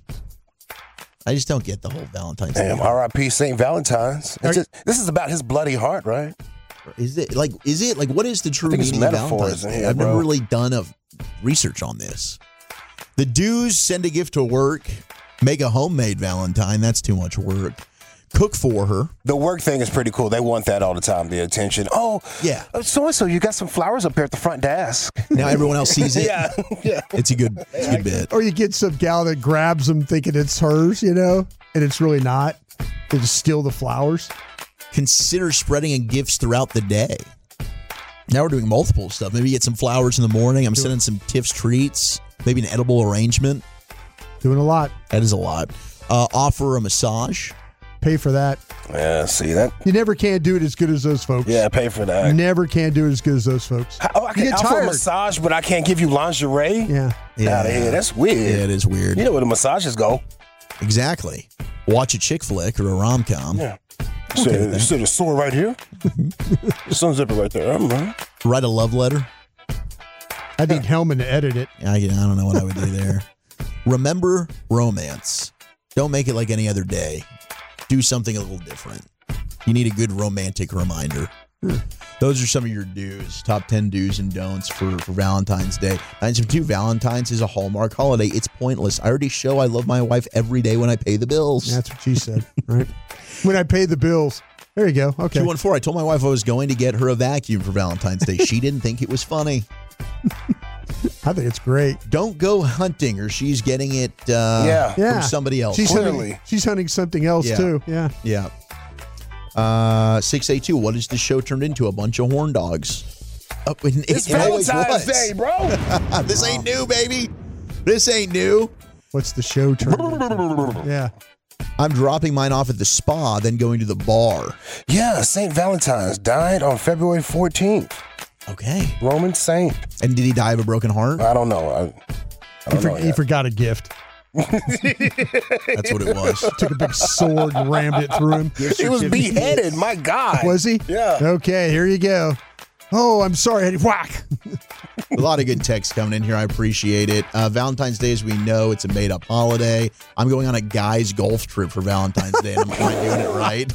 I just don't get the whole Valentine's Damn, Day. R I P Saint Valentine's. It's just, this is about his bloody heart, right? Is it like? Is it like? What is the true I think it's meaning of metaphors Valentine's in Day? here, I've never bro. really done a research on this. The dues: send a gift to work, make a homemade Valentine. That's too much work. Cook for her. The work thing is pretty cool. They want that all the time, the attention. Oh, yeah. So and so, you got some flowers up there at the front desk. Now everyone else sees it. yeah, yeah. It's a good, it's a good bit. Or you get some gal that grabs them thinking it's hers, you know, and it's really not. They just steal the flowers. Consider spreading in gifts throughout the day. Now we're doing multiple stuff. Maybe get some flowers in the morning. I'm sending some Tiff's treats. Maybe an edible arrangement. Doing a lot. That is a lot. Uh, offer a massage. Pay for that. Yeah, see that? You never can do it as good as those folks. Yeah, pay for that. Never can do it as good as those folks. Oh, I can you get offer a tired. massage, but I can't give you lingerie? Yeah. Yeah. Out of here. That's weird. Yeah, it is weird. You know where the massages go. Exactly. Watch a chick flick or a rom-com. Yeah. You okay, said, you said a sore right here? The sun zipper right there. I'm right. Write a love letter. I need Hellman to edit it. I, I don't know what I would do there. Remember romance. Don't make it like any other day. Do something a little different. You need a good romantic reminder. Those are some of your do's. Top ten do's and don'ts for, for Valentine's Day. nine seven two Valentine's is a Hallmark holiday. It's pointless. I already show I love my wife every day when I pay the bills. That's what she said, right? When I pay the bills. There you go. Okay. two one four I told my wife I was going to get her a vacuum for Valentine's Day. She didn't think it was funny. I think it's great. Don't go hunting or she's getting it uh, yeah. Yeah. from somebody else. She's Clearly. hunting, she's hunting something else, Yeah. too. Yeah. Yeah. Uh, six eight two what is the show turned into? A bunch of horn dogs. Oh, it, It's it always Valentine's was. Day, bro. This ain't new, baby. This ain't new. What's the show turn? Yeah. I'm dropping mine off at the spa, then going to the bar. Yeah, Saint Valentine's died on February fourteenth. Okay. Roman saint. And did he die of a broken heart? I don't know. I, I He, don't for, know he yet. forgot a gift. That's what it was. Took a big sword and rammed it through him. He was beheaded. My God. Was he? Yeah. Okay, here you go. Oh, I'm sorry. Eddie. Whack. A lot of good texts coming in here. I appreciate it. Uh, Valentine's Day, as we know, it's a made-up holiday. I'm going on a guy's golf trip for Valentine's Day, and I'm not doing it right.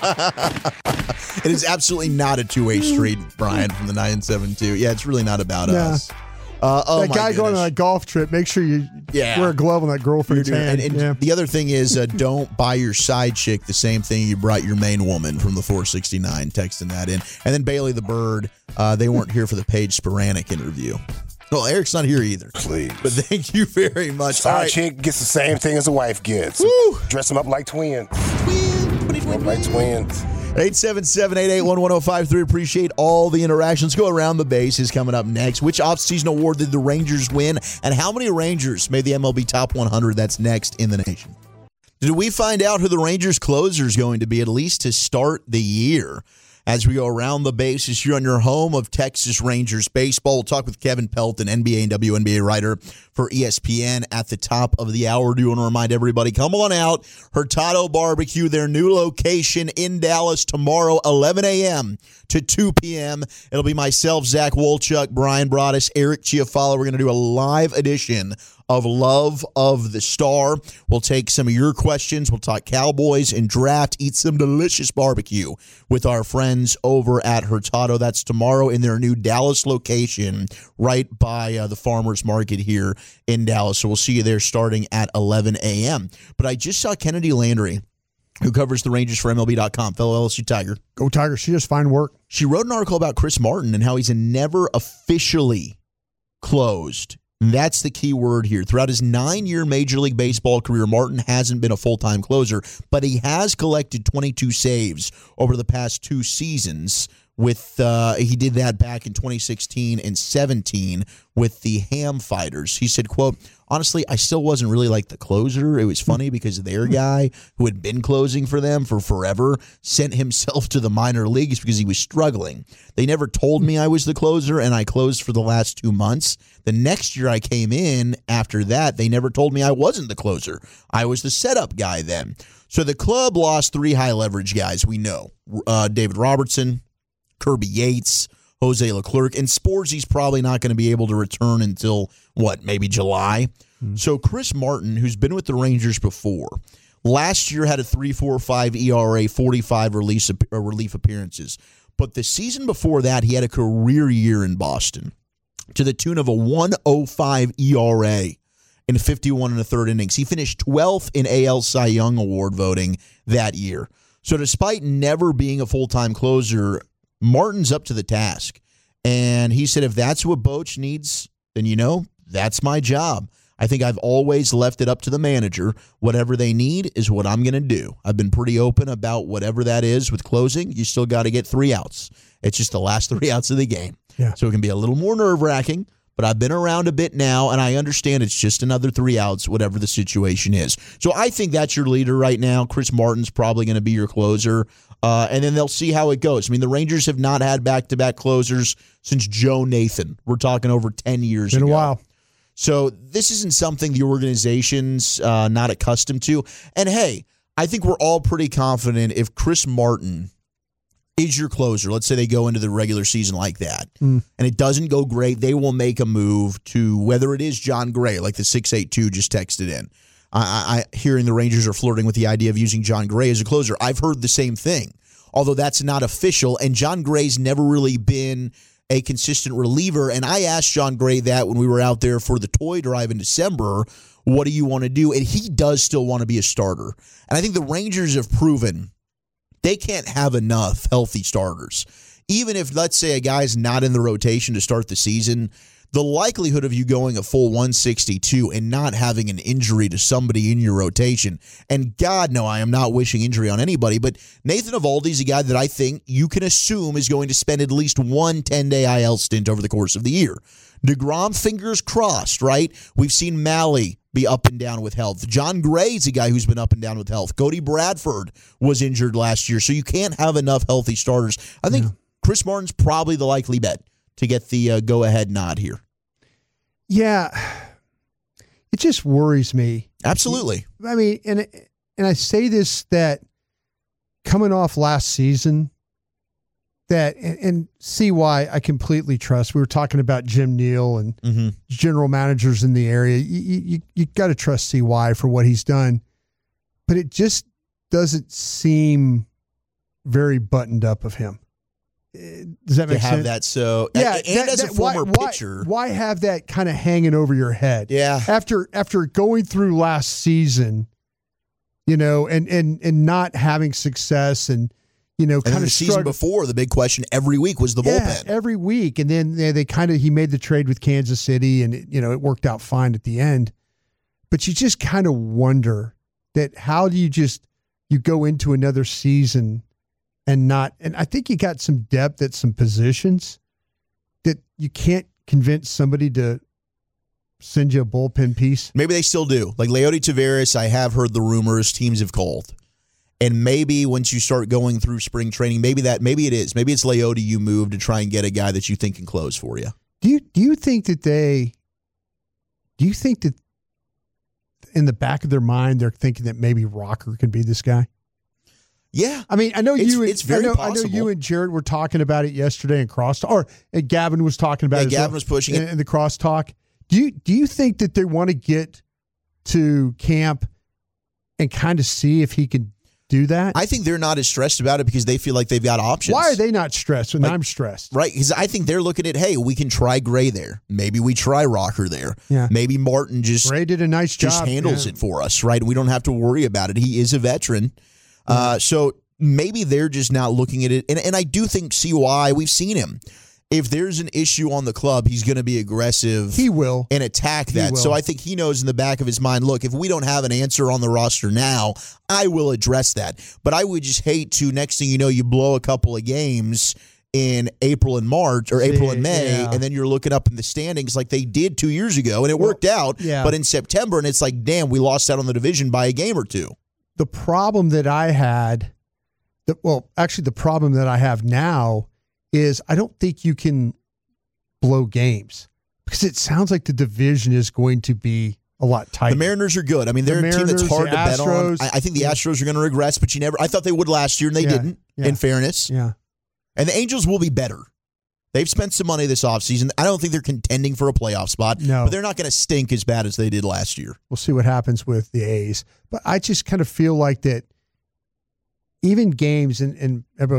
It is absolutely not a two-way street, Brian, from the nine seven two. Yeah, it's really not about Nah. us. Uh, oh, that my guy going on goodness. a golf trip, make sure you Yeah. wear a glove on that girlfriend's You're doing- hand. and and yeah. the other thing is, uh, don't buy your side chick the same thing you brought your main woman from the four sixty-nine, texting that in. And then Bailey the Bird, uh, they weren't here for the Paige Sporanic interview. Well, Eric's not here either. Please. But thank you very much. Side All right. chick gets the same thing as a wife gets. Woo. Dress them up like twins. Twin, Up like twins. eight seven seven, eight eight one, one oh five three. Appreciate all the interactions. Go around the bases coming up next. Which offseason award did the Rangers win? And how many Rangers made the M L B Top one hundred? That's next in the nation. Did we find out who the Rangers closer is going to be, at least to start the year? As we go around the bases here on your home of Texas Rangers baseball, we'll talk with Kevin Pelton, N B A and W N B A writer for E S P N at the top of the hour. Do you want to remind everybody, come on out, Hurtado Barbecue, their new location in Dallas tomorrow, eleven a.m. to two p.m. It'll be myself, Zach Wolchuk, Brian Broaddus, Eric Chiafalo. We're going to do a live edition of Love of the Star. We'll take some of your questions. We'll talk Cowboys and draft, eat some delicious barbecue with our friends over at Hurtado. That's tomorrow in their new Dallas location right by uh, the Farmers Market here in Dallas. So we'll see you there starting at eleven a.m. But I just saw Kennedy Landry, who covers the Rangers for M L B dot com, fellow L S U Tiger. Go Tigers. She does fine work. She wrote an article about Chris Martin and how he's never officially closed. That's the key word here. Throughout his nine-year Major League Baseball career, Martin hasn't been a full-time closer, but he has collected twenty-two saves over the past two seasons. With uh, he did that back in twenty sixteen and seventeen with the Ham Fighters. He said, quote, honestly, I still wasn't really like the closer. It was funny because their guy who had been closing for them for forever sent himself to the minor leagues because he was struggling. They never told me I was the closer, and I closed for the last two months. The next year I came in after that, they never told me I wasn't the closer. I was the setup guy then. So the club lost three high leverage guys we know. Uh, David Robertson, Kirby Yates, Jose Leclerc, and Sporzy's probably not going to be able to return until, what, maybe July? Mm-hmm. So Chris Martin, who's been with the Rangers before, last year had a three point four five E R A, forty-five release, uh, relief appearances. But the season before that, he had a career year in Boston to the tune of a one oh five E R A in fifty-one and a third innings. He finished twelfth in A L Cy Young Award voting that year. So despite never being a full-time closer, Martin's up to the task. And he said, if that's what Boch needs, then, you know, that's my job. I think I've always left it up to the manager. Whatever they need is what I'm going to do. I've been pretty open about whatever that is with closing. You still got to get three outs. It's just the last three outs of the game. Yeah. So it can be a little more nerve-wracking, but I've been around a bit now, and I understand it's just another three outs, whatever the situation is. So I think that's your leader right now. Chris Martin's probably going to be your closer, uh, and then they'll see how it goes. I mean, the Rangers have not had back-to-back closers since Joe Nathan. We're talking over ten years Been ago. a while. So this isn't something the organization's uh, not accustomed to. And, hey, I think we're all pretty confident if Chris Martin is your closer, let's say they go into the regular season like that, mm. and it doesn't go great, they will make a move to whether it is John Gray, like the six eight two just texted in. I, I hearing the Rangers are flirting with the idea of using John Gray as a closer. I've heard the same thing, although that's not official, and John Gray's never really been a consistent reliever, and I asked John Gray that when we were out there for the toy drive in December, what do you want to do? And he does still want to be a starter. And I think the Rangers have proven they can't have enough healthy starters. Even if, let's say, a guy's not in the rotation to start the season, the likelihood of you going a full one sixty-two and not having an injury to somebody in your rotation, and God, no, I am not wishing injury on anybody, but Nathan Eovaldi's a guy that I think you can assume is going to spend at least one ten-day I L stint over the course of the year. DeGrom, fingers crossed, right? We've seen Mahle be up and down with health. John Gray's a guy who's been up and down with health. Cody Bradford was injured last year, so you can't have enough healthy starters. I think yeah. Chris Martin's probably the likely bet to get the uh, go-ahead nod here. Yeah. It just worries me. Absolutely. I mean, and and I say this that coming off last season, that and, and see why I completely trust. We were talking about Jim Neal and mm-hmm. general managers in the area. You you, you got to trust C Y for what he's done, but it just doesn't seem very buttoned up of him. Does that make to sense? have that so yeah, and that, as that, a former why, pitcher, why, why have that kind of hanging over your head? Yeah, after after going through last season, you know, and and and not having success and. You know, kind and the of season struggled. before, the big question every week was the yeah, bullpen. Every week. And then they, they kind of, he made the trade with Kansas City and, it, you know, it worked out fine at the end. But you just kind of wonder that how do you just, you go into another season and not, and I think you got some depth at some positions that you can't convince somebody to send you a bullpen piece. Maybe they still do. Like Leody Taveras, I have heard the rumors teams have called. And maybe once you start going through spring training, maybe that maybe it is. Maybe it's Leody you move to try and get a guy that you think can close for you. Do you do you think that they do you think that in the back of their mind they're thinking that maybe Rocker could be this guy? Yeah. I mean, I know it's, you and, it's very I know, possible. I know you and Jared were talking about it yesterday in crosstalk, or and Gavin was talking about yeah, it. Gavin well, was pushing in, it in the crosstalk. Do you do you think that they want to get to camp and kind of see if he can do that? I think they're not as stressed about it because they feel like they've got options. Why are they not stressed when like, I'm stressed? Right, because I think they're looking at, hey, we can try Gray there. Maybe we try Rocker there. Yeah. Maybe Martin just Gray did a nice just job. handles yeah. it for us, right? We don't have to worry about it. He is a veteran. Yeah. Uh, so maybe they're just not looking at it. And, and I do think C Y, we've seen him. If there's an issue on the club, he's going to be aggressive. He will. And attack that. So I think he knows in the back of his mind, look, if we don't have an answer on the roster now, I will address that. But I would just hate to, next thing you know, you blow a couple of games in April and March, or April and May, yeah. and then you're looking up in the standings like they did two years ago, and it well, worked out. Yeah. But in September, and it's like, damn, we lost out on the division by a game or two. The problem that I had, the, well, actually the problem that I have now is I don't think you can blow games because it sounds like the division is going to be a lot tighter. The Mariners are good. I mean, they're the a team that's Mariners, hard to bet on. Astros, I, I think the Astros are going to regress, but you never. I thought they would last year, and they yeah, didn't, yeah, in fairness. Yeah. And the Angels will be better. They've spent some money this offseason. I don't think they're contending for a playoff spot, no. but they're not going to stink as bad as they did last year. We'll see what happens with the A's. But I just kind of feel like that even games, and, and everyone go,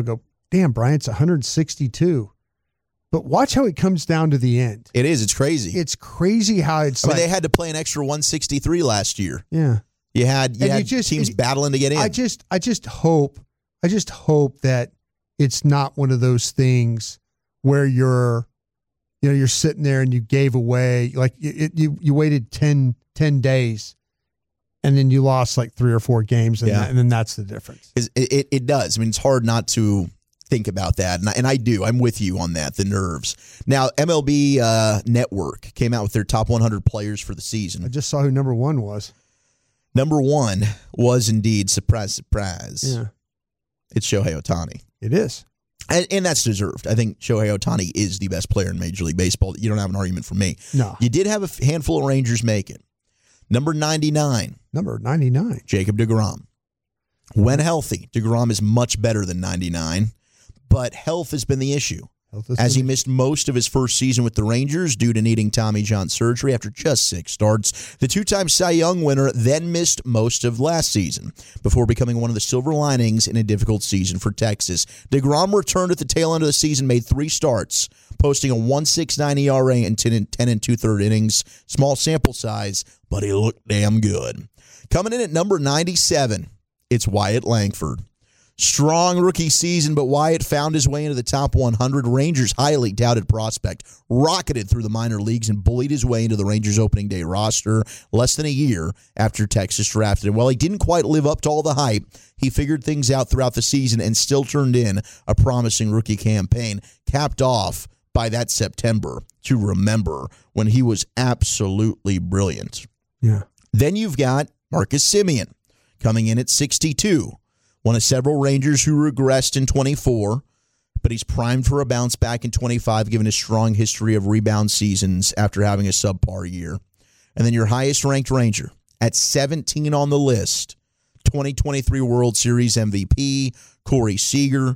damn, Brian, it's one hundred sixty-two. But watch how it comes down to the end. It is. It's crazy. It's crazy how it's I like. mean, they had to play an extra one sixty-three last year. Yeah. You had, you And had you just- teams it- battling to get in. I just, I just hope, I just hope that it's not one of those things where you're, you know, you're sitting there and you gave away, like it, you, you waited ten, ten days and then you lost like three or four games. And, Yeah. that, and then that's the difference. It, it, it does. I mean, it's hard not to think about that. And I, and I do. I'm with you on that, the nerves. Now, M L B uh, Network came out with their top one hundred players for the season. I just saw who number one was. Number one was indeed, surprise, surprise. Yeah. It's Shohei Ohtani. It is. And, and that's deserved. I think Shohei Ohtani is the best player in Major League Baseball. You don't have an argument from me. No. You did have a handful of Rangers make it. Number ninety-nine. Number ninety-nine. Jacob deGrom. When healthy, deGrom is much better than ninety-nine, but health has been the issue. As he missed most of his first season with the Rangers due to needing Tommy John surgery after just six starts, the two-time Cy Young winner then missed most of last season before becoming one of the silver linings in a difficult season for Texas. DeGrom returned at the tail end of the season, made three starts, posting a one point six nine E R A in ten and two-thirds innings. Small sample size, but he looked damn good. Coming in at number ninety-seven, it's Wyatt Langford. Strong rookie season, but Wyatt found his way into the top one hundred. Rangers' highly doubted prospect rocketed through the minor leagues and bullied his way into the Rangers' opening day roster less than a year after Texas drafted him. While he didn't quite live up to all the hype, he figured things out throughout the season and still turned in a promising rookie campaign, capped off by that September to remember when he was absolutely brilliant. Yeah. Then you've got Marcus Semien coming in at sixty-two. One of several Rangers who regressed in twenty-four, but he's primed for a bounce back in twenty-five, given his strong history of rebound seasons after having a subpar year. And then your highest-ranked Ranger at seventeen on the list, twenty twenty-three World Series M V P, Corey Seager,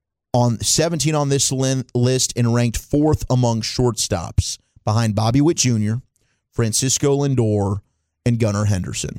on seventeen on this list and ranked fourth among shortstops, behind Bobby Witt Junior, Francisco Lindor, and Gunnar Henderson.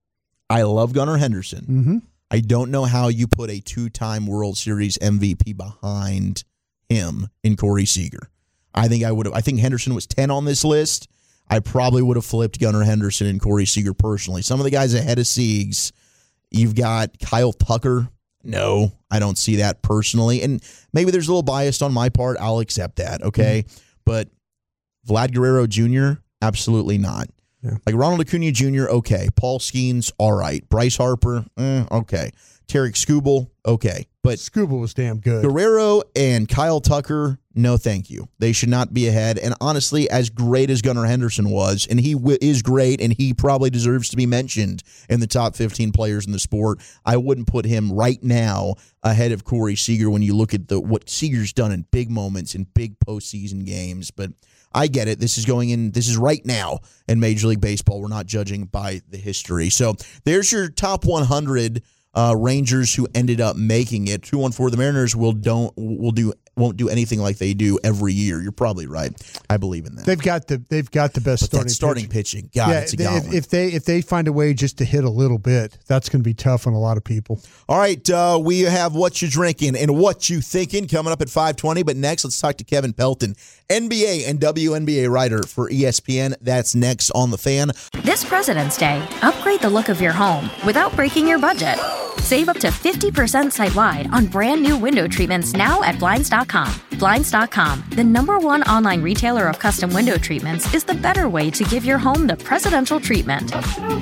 I love Gunnar Henderson. Mm-hmm. I don't know how you put a two-time World Series M V P behind him in Corey Seager. I think I would have. I think Henderson was ten on this list. I probably would have flipped Gunnar Henderson and Corey Seager personally. Some of the guys ahead of Siegs, you've got Kyle Tucker. No, I don't see that personally. And maybe there's a little bias on my part. I'll accept that, okay? Mm-hmm. But Vlad Guerrero Junior, absolutely not. Yeah. Like Ronald Acuna Junior, okay. Paul Skeens, all right. Bryce Harper, eh, okay. Tarek Skubal, okay. But Skubal was damn good. Guerrero and Kyle Tucker, no thank you. They should not be ahead. And honestly, as great as Gunnar Henderson was, and he w- is great, and he probably deserves to be mentioned in the top fifteen players in the sport, I wouldn't put him right now ahead of Corey Seager when you look at the what Seager's done in big moments, in big postseason games. But I get it. This is going in. This is right now in Major League Baseball. We're not judging by the history. So there's your top one hundred uh, Rangers who ended up making it. two one four The Mariners will don't will do won't do anything like they do every year. You're probably right. I believe in that. They've got the they've got the best but starting that starting pitching. pitching. God, yeah, it's a they, goblin. if, if they if they find a way just to hit a little bit, that's going to be tough on a lot of people. All right, uh, we have What You Drinking and What You Thinking coming up at five twenty. But next, let's talk to Kevin Pelton, N B A and W N B A writer for E S P N. That's next on The Fan. This President's Day, upgrade the look of your home without breaking your budget. Save up to fifty percent site-wide on brand new window treatments now at Blinds dot com. Blinds dot com, the number one online retailer of custom window treatments, is the better way to give your home the presidential treatment.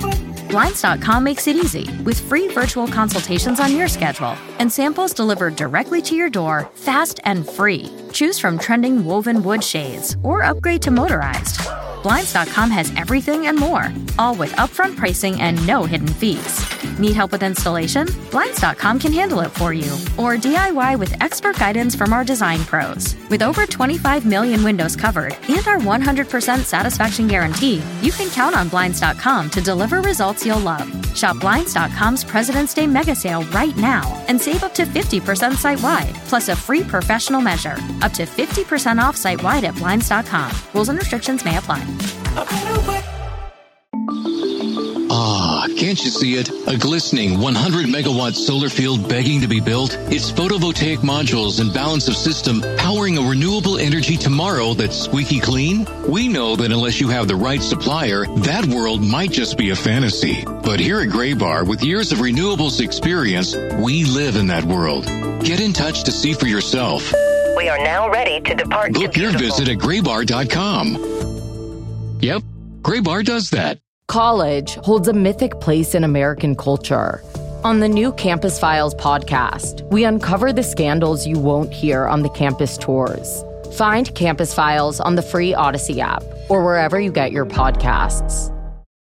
Blinds dot com makes it easy with free virtual consultations on your schedule and samples delivered directly to your door, fast and free. Choose from trending woven wood shades or upgrade to motorized. Blinds dot com has everything and more, all with upfront pricing and no hidden fees. Need help with installation? Blinds dot com can handle it for you. Or D I Y with expert guidance from our design pros. With over twenty-five million windows covered and our one hundred percent satisfaction guarantee, you can count on Blinds dot com to deliver results you'll love. Shop Blinds dot com's President's Day mega sale right now and save up to fifty percent site-wide, plus a free professional measure. Up to fifty percent off site-wide at Blinds dot com. Rules and restrictions may apply. Ah, Can't you see it? A glistening one hundred megawatt solar field begging to be built? It's photovoltaic modules and balance of system powering a renewable energy tomorrow that's squeaky clean? We know that unless you have the right supplier, that world might just be a fantasy. But here at Graybar, with years of renewables experience, we live in that world. Get in touch to see for yourself. We are now ready to depart. Book to your visit at graybar dot com. Yep, Graybar does that. College holds a mythic place in American culture. On the new Campus Files podcast, we uncover the scandals you won't hear on the campus tours. Find Campus Files on the free Odyssey app or wherever you get your podcasts.